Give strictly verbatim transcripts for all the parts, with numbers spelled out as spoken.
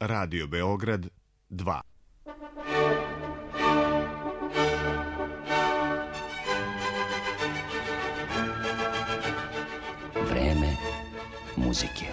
Radio Beograd dva. Vreme muzike.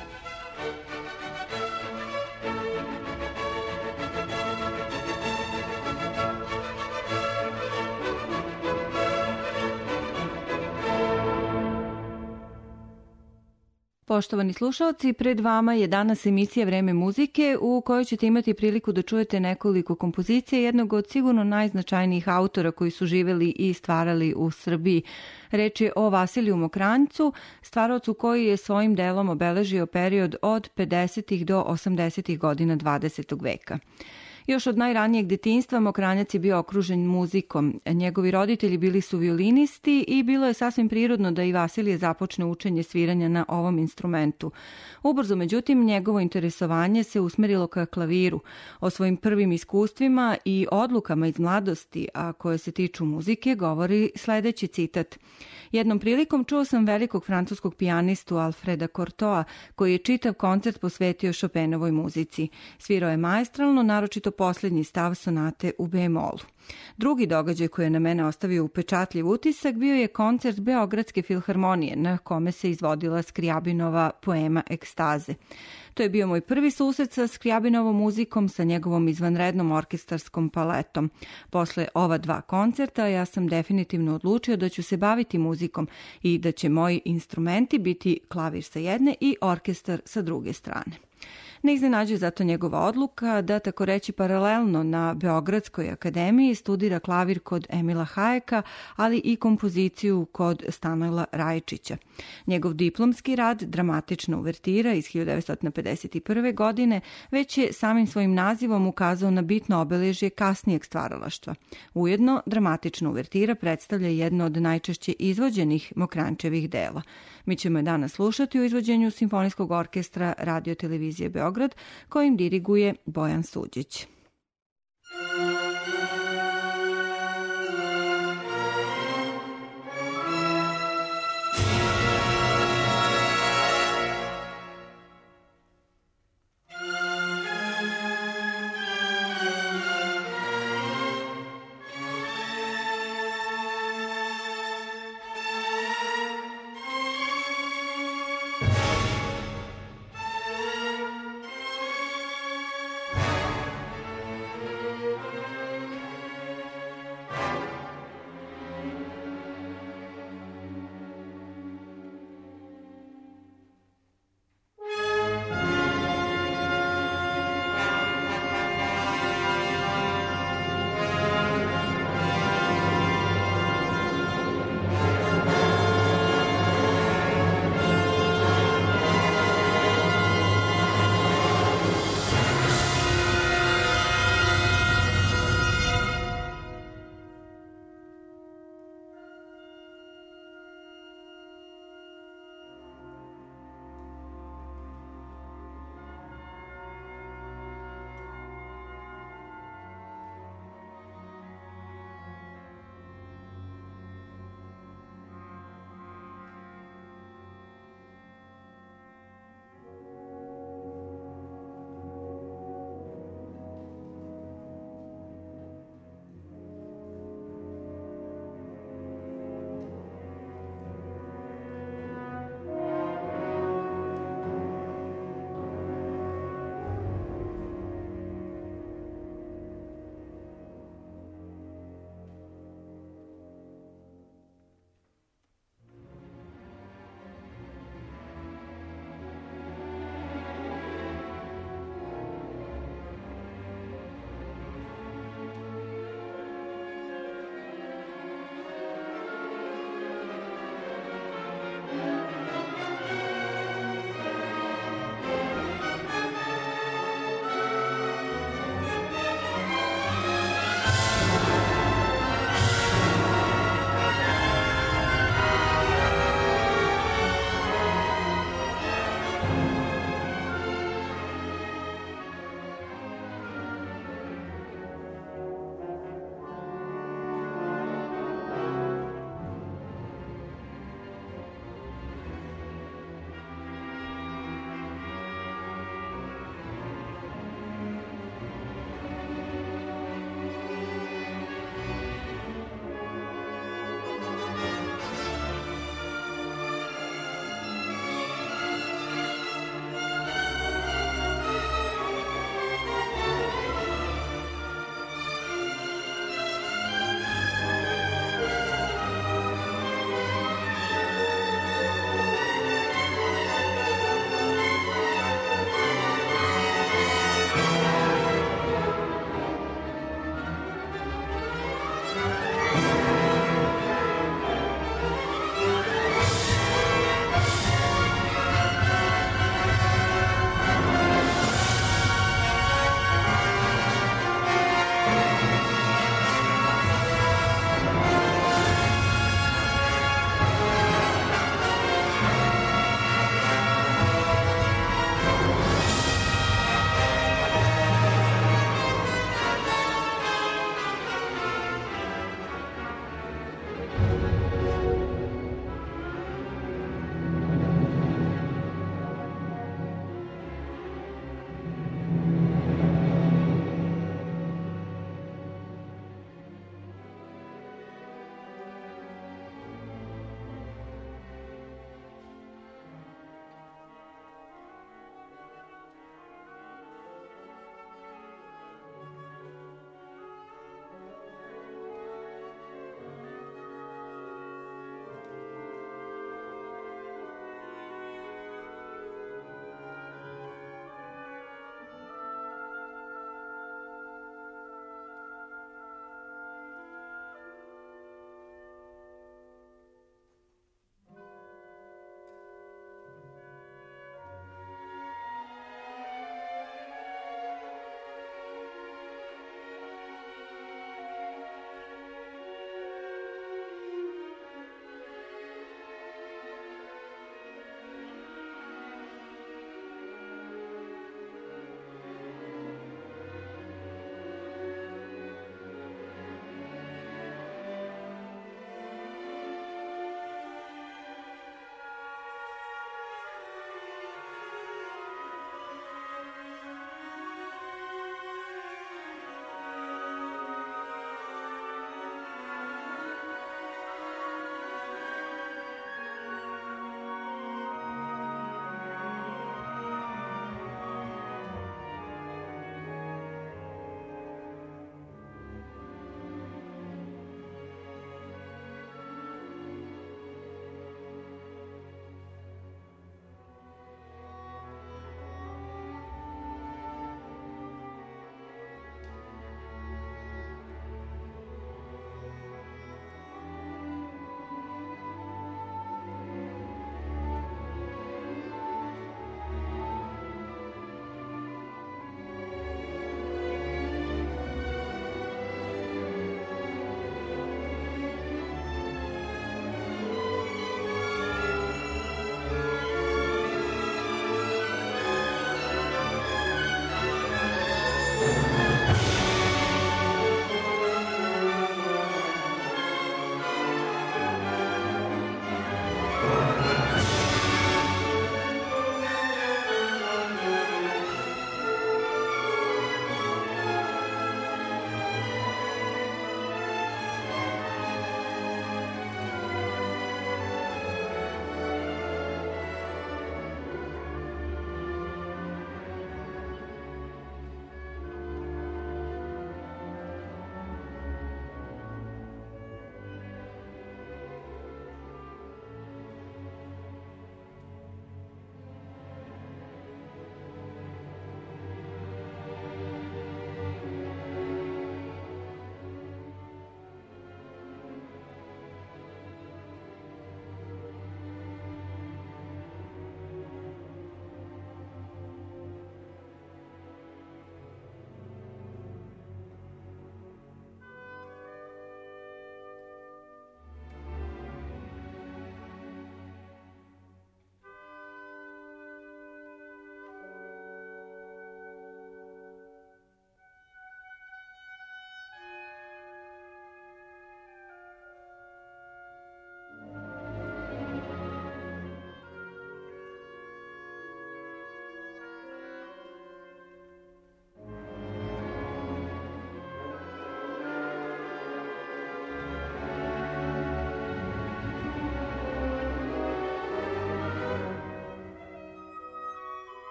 Poštovani slušalci, pred vama je danas emisija Vreme muzike u kojoj ćete imati priliku da čujete nekoliko kompozicija jednog od sigurno najznačajnijih autora koji su živeli i stvarali u Srbiji. Reč je o Vasiliju Mokranjcu, stvaraocu koji je svojim delom obeležio period od pedesetih do osamdesetih godina dvadesetog veka. Još od najranijeg detinjstva Mokranjac je bio okružen muzikom. Njegovi roditelji bili su violinisti i bilo je sasvim prirodno da i Vasilije započne učenje sviranja na ovom instrumentu. Ubrzo, međutim, njegovo interesovanje se usmerilo ka klaviru. O svojim prvim iskustvima i odlukama iz mladosti, a koje se tiču muzike, govori sledeći citat. Jednom prilikom čuo sam velikog francuskog pijanistu Alfreda Cortoa, koji je čitav koncert posvetio Chopinovoj muzici. Svirao je maestralno, naročito posljednji stav sonate u bemolu. Drugi događaj koji je na mene ostavio upečatljiv utisak bio je koncert Beogradske filharmonije na kome se izvodila Skrijabinova poema Ekstaze. To je bio moj prvi susret sa Skrijabinovom muzikom, sa njegovom izvanrednom orkestarskom paletom. Posle ova dva koncerta ja sam definitivno odlučio da ću se baviti muzikom i da će moji instrumenti biti klavir sa jedne i orkestar sa druge strane. Ne iznenađuje zato njegova odluka da, tako reći, paralelno na Beogradskoj akademiji studira klavir kod Emila Hajeka, ali i kompoziciju kod Stanojla Rajčića. Njegov diplomski rad, Dramatična uvertira iz hiljadu devetsto pedeset prve. godine, već je samim svojim nazivom ukazao na bitno obeležje kasnijeg stvaralaštva. Ujedno, Dramatična uvertira predstavlja jedno od najčešće izvođenih Mokranjčevih dela. Mi ćemo je danas slušati u izvođenju Simfonijskog orkestra Radio televizije Beograd, kojim diriguje Bojan Suđić.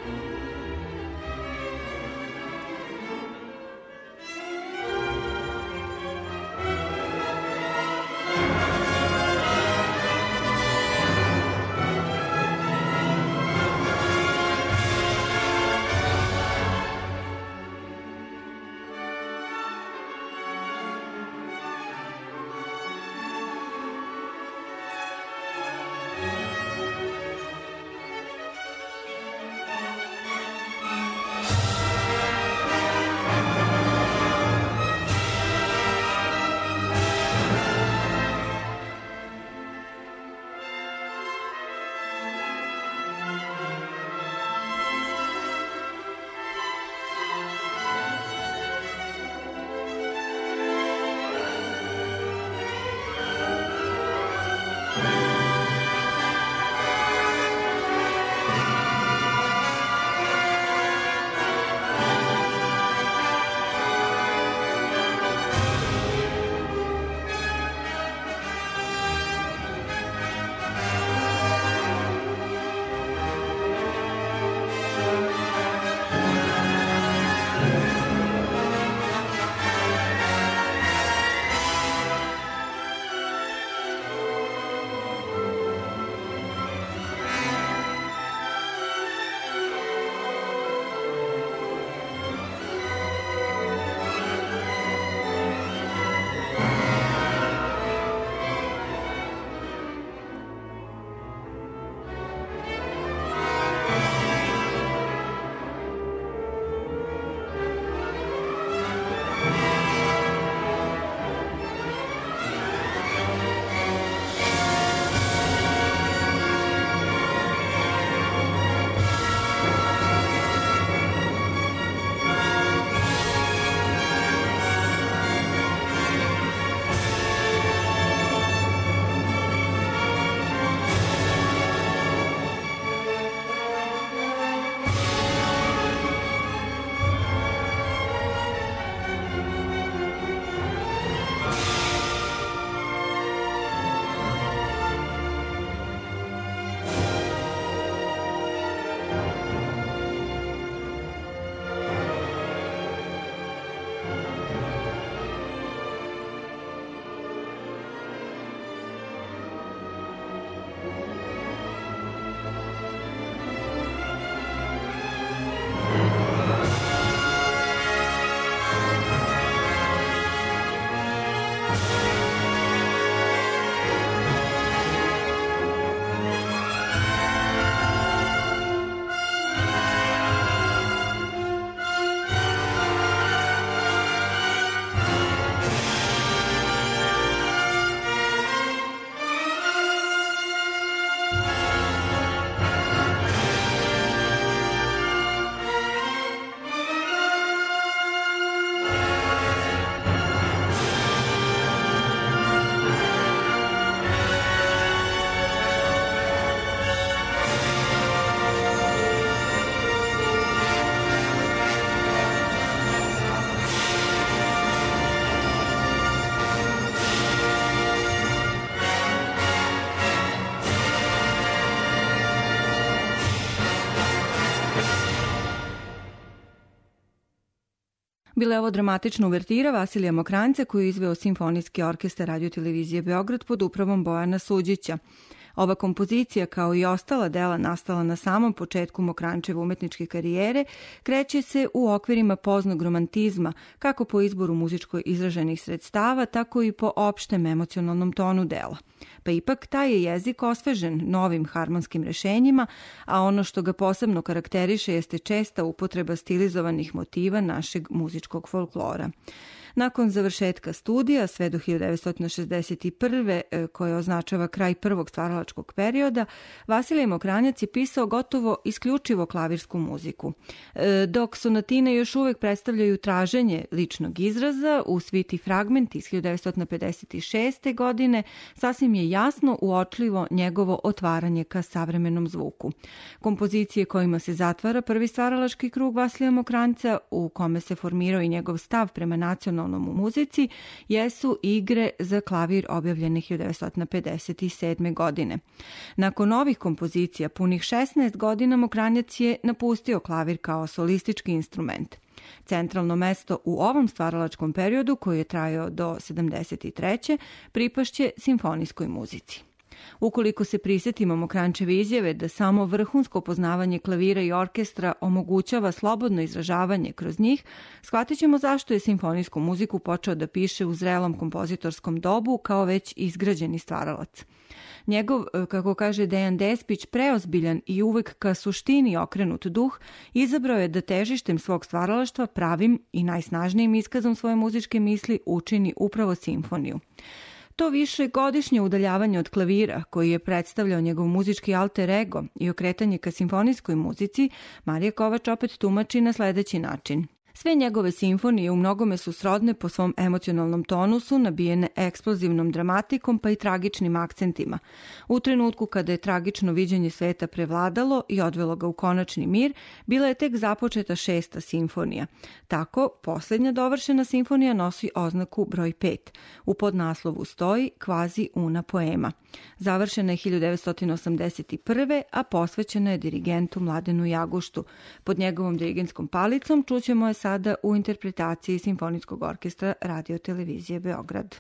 Bila je ovo dramatična uvertira Vasilija Mokranjca koju je izveo Simfonijski orkestar Radio-televizije Beograd pod upravom Bojana Suđića. Ova kompozicija, kao i ostala dela nastala na samom početku Mokranjčeve umetničke karijere, kreće se u okvirima poznog romantizma, kako po izboru muzičko izraženih sredstava, tako i po opštem emocionalnom tonu dela. Pa ipak taj je jezik osvežen novim harmonskim rešenjima, a ono što ga posebno karakteriše jeste česta upotreba stilizovanih motiva našeg muzičkog folklora. Nakon završetka studija, sve do hiljadu devetsto šezdeset prve. koje označava kraj prvog stvaralačkog perioda, Vasilij Mokranjac je pisao gotovo isključivo klavirsku muziku. Dok sonatine još uvek predstavljaju traženje ličnog izraza, u sviti Fragment iz hiljadu devetsto pedeset šeste. godine sasvim je jasno uočljivo njegovo otvaranje ka savremenom zvuku. Kompozicije kojima se zatvara prvi stvaralački krug Vasilija Mokranjca, u kome se formirao i njegov stav prema nacionalnom nacionalnom u muzici jesu igre za klavir objavljene hiljadu devetsto pedeset sedme. godine. Nakon ovih kompozicija, punih šesnaest godina Mokranjac je napustio klavir kao solistički instrument. Centralno mesto u ovom stvaralačkom periodu, koji je trajao do sedamdeset treće. pripašće simfonijskoj muzici. Ukoliko se prisetimo Mokranjčeve izjave da samo vrhunsko poznavanje klavira i orkestra omogućava slobodno izražavanje kroz njih, shvatit ćemo zašto je simfonijsku muziku počeo da piše u zrelom kompozitorskom dobu kao već izgrađeni stvaralac. Njegov, kako kaže Dejan Despić, preozbiljan i uvek ka suštini okrenut duh izabrao je da težištem svog stvaralaštva pravim i najsnažnijim iskazom svoje muzičke misli učini upravo simfoniju. To više godišnje udaljavanje od klavira, koji je predstavljao njegov muzički alter ego i okretanje ka simfonijskoj muzici, Marija Kovač opet tumači na sledeći način. Sve njegove simfonije u mnogome su srodne po svom emocionalnom tonusu, nabijene eksplozivnom dramatikom pa i tragičnim akcentima. U trenutku kada je tragično viđenje sveta prevladalo i odvelo ga u konačni mir, bila je tek započeta šesta simfonija. Tako, posljednja dovršena simfonija nosi oznaku broj pet. U podnaslovu stoji kvazi una poema. Završena je hiljadu devetsto osamdeset prve. a posvećena je dirigentu Mladenu Jaguštu. Pod njegovom dirigentskom palicom čućemo je sada u interpretaciji Simfonijskog orkestra Radio Televizije Beograd.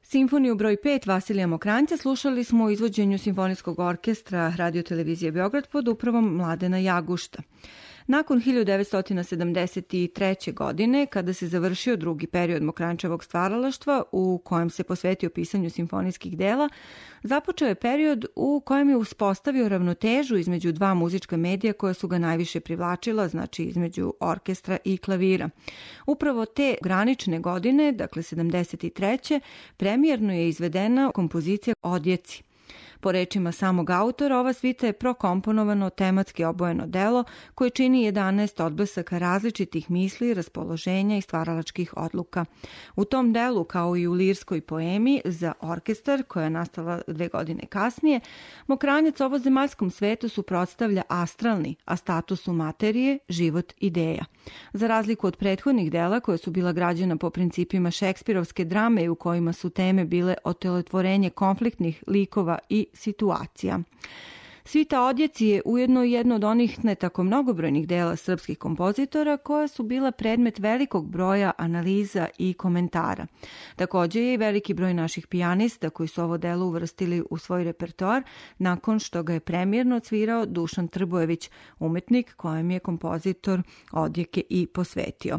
Simfoniju broj pet Vasilija Mokranjca slušali smo u izvođenju Simfonijskog orkestra Radio-televizije Beograd pod upravom Mladena Jagušta. Nakon hiljadu devetsto sedamdeset treće. godine, kada se završio drugi period Mokranjčevog stvaralaštva u kojem se posvetio pisanju simfonijskih dela, započeo je period u kojem je uspostavio ravnotežu između dva muzička medija koja su ga najviše privlačila, znači između orkestra i klavira. Upravo te granične godine, dakle sedamdeset treće. premijerno je izvedena kompozicija Odjeci. Po rečima samog autora, ova svita je prokomponovano tematski obojeno delo koje čini jedanaest odblesaka različitih misli, raspoloženja i stvaralačkih odluka. U tom delu, kao i u lirskoj poemi za orkestar, koja je nastala dve godine kasnije, Mokranjac ovozemaljskom svetu suprotstavlja astralni, a statusu materije život ideja. Za razliku od prethodnih dela koja su bila građena po principima šekspirovske drame i u kojima su teme bile otelotvorenje konfliktnih likova i situacija. Svita Odjeci je ujedno jedno od onih ne tako mnogobrojnih dela srpskih kompozitora koja su bila predmet velikog broja analiza i komentara. Također je i veliki broj naših pijanista koji su ovo delo uvrstili u svoj repertoar nakon što ga je premijerno odsvirao Dušan Trbojević, umetnik kojem je kompozitor Odjeke i posvetio.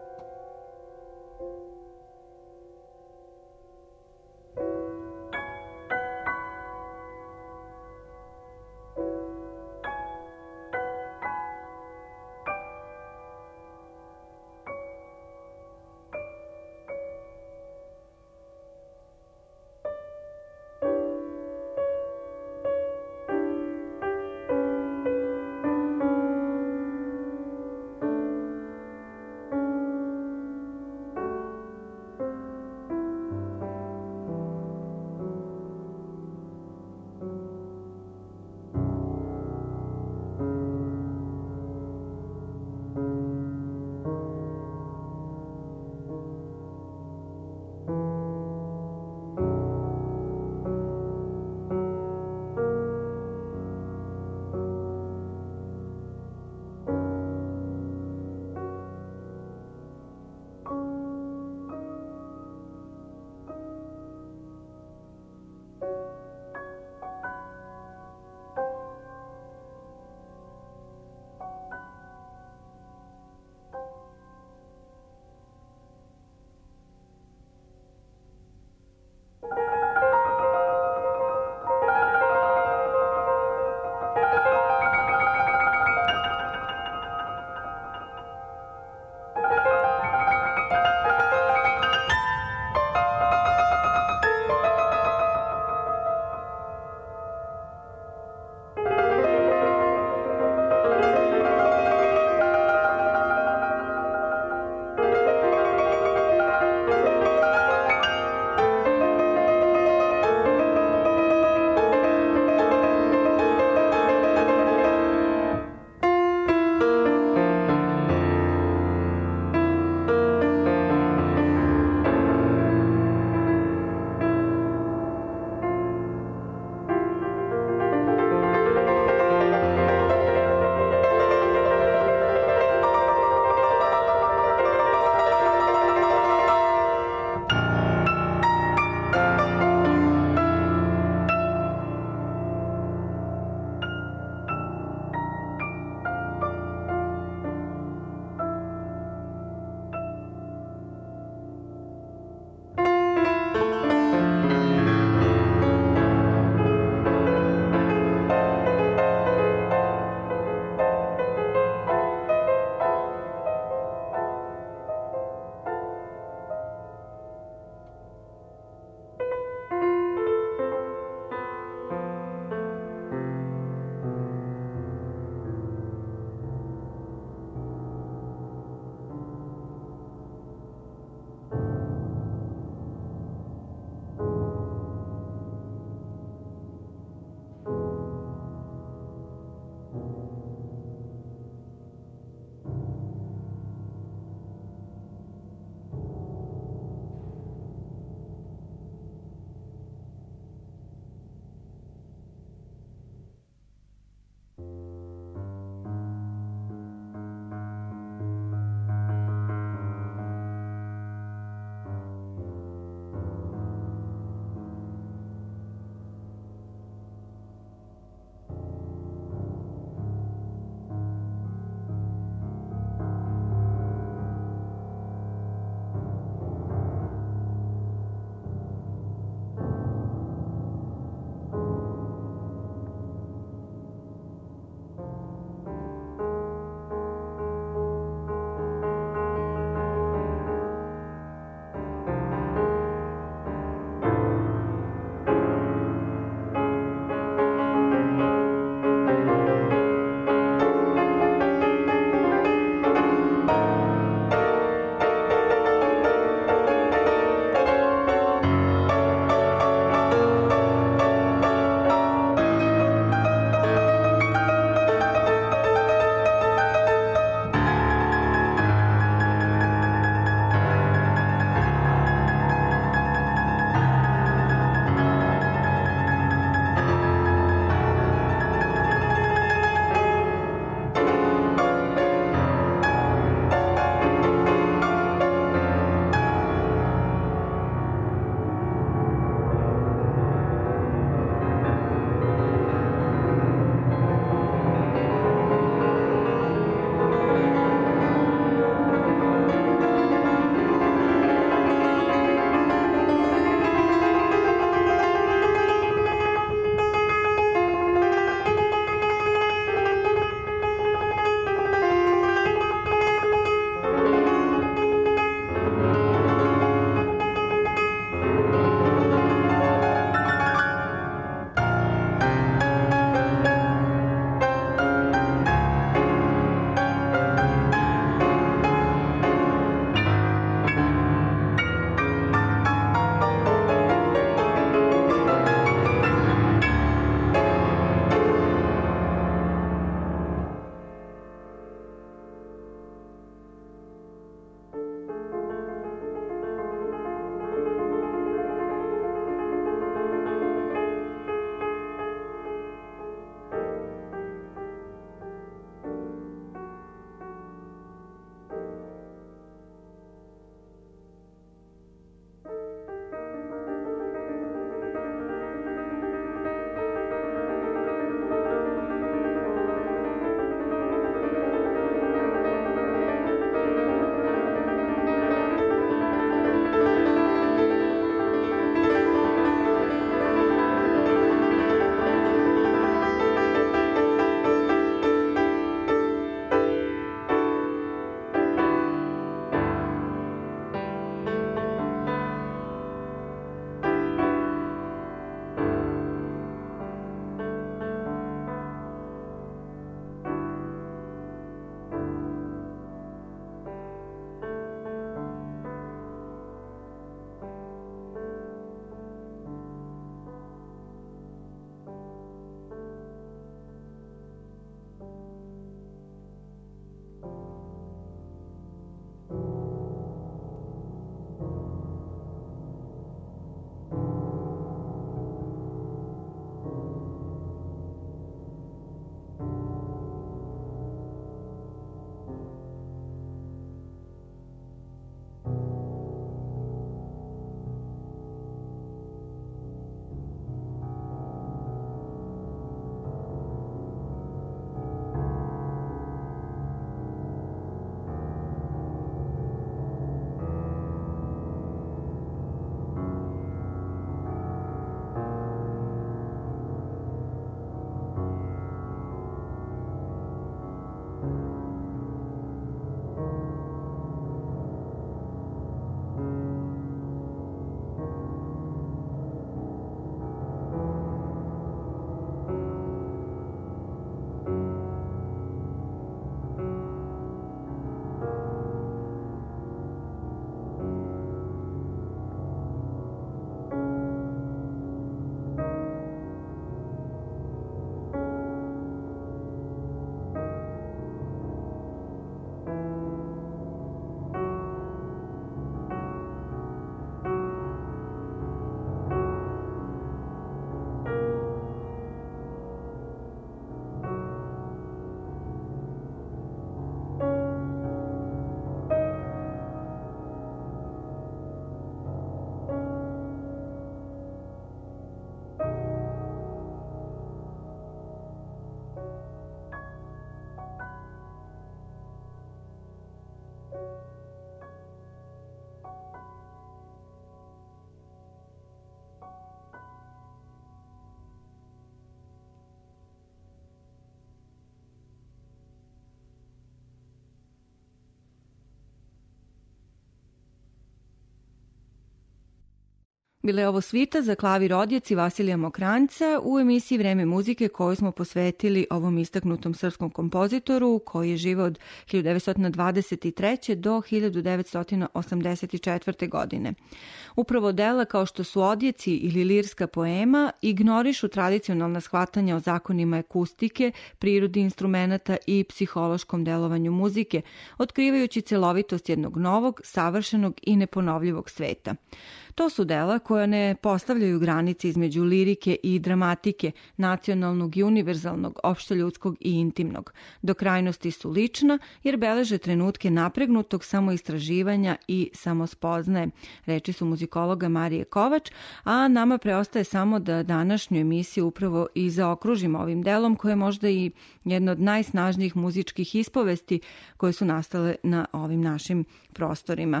Bila je ovo svita za klavir odjeci Vasilija Mokranjca u emisiji Vreme muzike koju smo posvetili ovom istaknutom srpskom kompozitoru koji je živeo od hiljadu devetsto dvadeset treće. do hiljadu devetsto osamdeset četvrte. godine. Upravo dela kao što su odjeci ili lirska poema ignorišu tradicionalna shvatanja o zakonima akustike, prirodi instrumenata i psihološkom delovanju muzike, otkrivajući celovitost jednog novog, savršenog i neponovljivog sveta. To su dela koja ne postavljaju granice između lirike i dramatike, nacionalnog i univerzalnog, opšteljudskog i intimnog. Do krajnosti su lična jer beleže trenutke napregnutog samoistraživanja i samospoznaje. Reči su muzikologa Marije Kovač, a nama preostaje samo da današnju emisiju upravo i zaokružimo ovim delom koje je možda i jedno od najsnažnijih muzičkih ispovesti koje su nastale na ovim našim prostorima.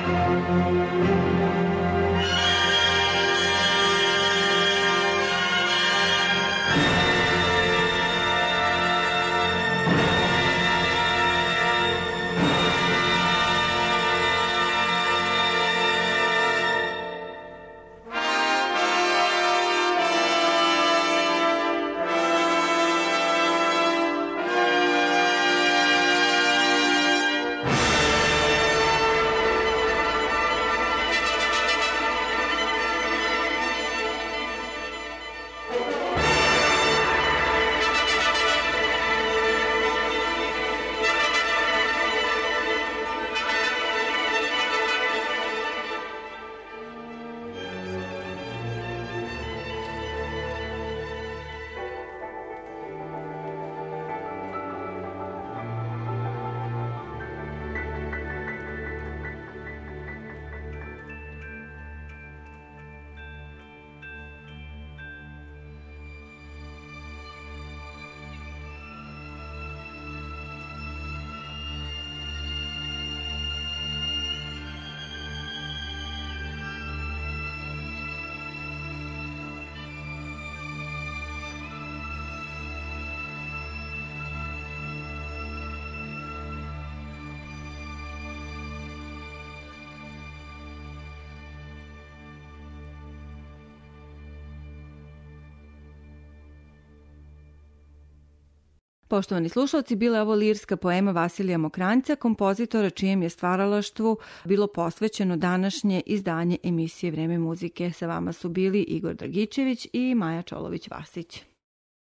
Poštovani slušalci, bila je ovo lirska poema Vasilija Mokranjca, kompozitora čijem je stvaralaštvu bilo posvećeno današnje izdanje emisije Vreme muzike. Sa vama su bili Igor Dragičević i Maja Čolović-Vasić.